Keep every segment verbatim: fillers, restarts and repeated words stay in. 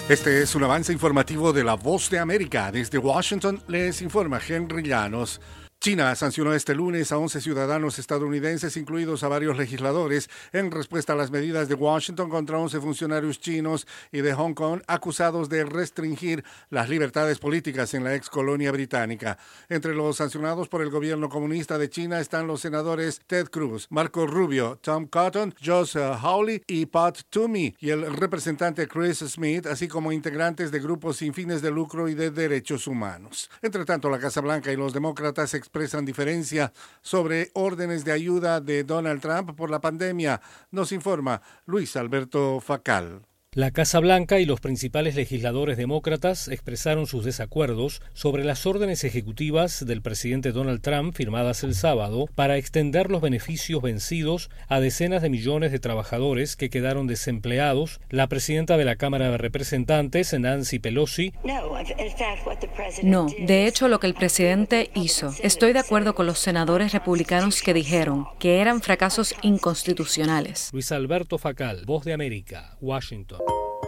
Este es un avance informativo de La Voz de América. Desde Washington les informa Henry Llanos. China sancionó este lunes a once ciudadanos estadounidenses, incluidos a varios legisladores, en respuesta a las medidas de Washington contra once funcionarios chinos y de Hong Kong acusados de restringir las libertades políticas en la ex colonia británica. Entre los sancionados por el gobierno comunista de China están los senadores Ted Cruz, Marco Rubio, Tom Cotton, Josh Hawley y Pat Toomey, y el representante Chris Smith, así como integrantes de grupos sin fines de lucro y de derechos humanos. Entre tanto, la Casa Blanca y los demócratas expresan diferencia sobre órdenes de ayuda de Donald Trump por la pandemia, nos informa Luis Alberto Facal. La Casa Blanca y los principales legisladores demócratas expresaron sus desacuerdos sobre las órdenes ejecutivas del presidente Donald Trump firmadas el sábado para extender los beneficios vencidos a decenas de millones de trabajadores que quedaron desempleados. La presidenta de la Cámara de Representantes, Nancy Pelosi, No, de hecho lo que el presidente hizo, estoy de acuerdo con los senadores republicanos que dijeron que eran fracasos inconstitucionales. Luis Alberto Facal, Voz de América, Washington.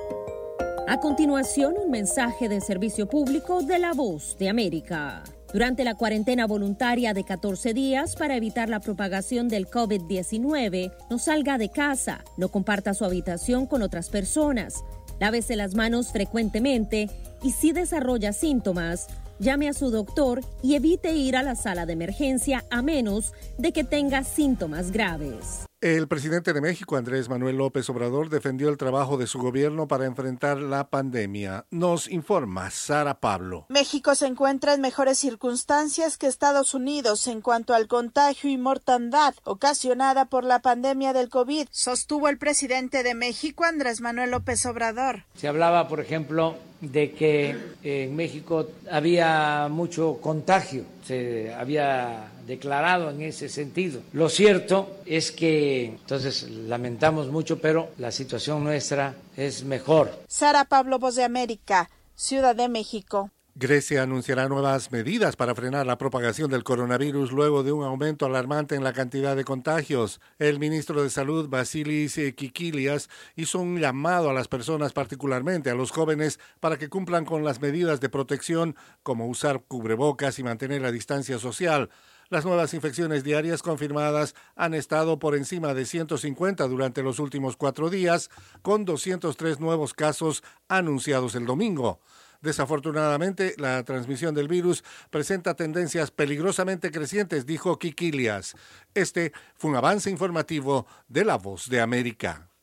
A continuación, un mensaje de servicio público de La Voz de América. Durante la cuarentena voluntaria de catorce días para evitar la propagación del COVID diecinueve, no salga de casa, no comparta su habitación con otras personas, lávese las manos frecuentemente y si desarrolla síntomas, llame a su doctor y evite ir a la sala de emergencia a menos de que tenga síntomas graves. El presidente de México, Andrés Manuel López Obrador, defendió el trabajo de su gobierno para enfrentar la pandemia. Nos informa Sara Pablo. México se encuentra en mejores circunstancias que Estados Unidos en cuanto al contagio y mortandad ocasionada por la pandemia del COVID, sostuvo el presidente de México, Andrés Manuel López Obrador. Se hablaba, por ejemplo, de que en México había mucho contagio, se había declarado en ese sentido. Lo cierto es que, entonces, lamentamos mucho, pero la situación nuestra es mejor. Sara Pablo, Voz de América, Ciudad de México. Grecia anunciará nuevas medidas para frenar la propagación del coronavirus luego de un aumento alarmante en la cantidad de contagios. El ministro de Salud, Vasilis Kikilias, hizo un llamado a las personas, particularmente a los jóvenes, para que cumplan con las medidas de protección, como usar cubrebocas y mantener la distancia social. Las nuevas infecciones diarias confirmadas han estado por encima de ciento cincuenta durante los últimos cuatro días, con doscientos tres nuevos casos anunciados el domingo. Desafortunadamente, la transmisión del virus presenta tendencias peligrosamente crecientes, dijo Kikilias. Este fue un avance informativo de La Voz de América.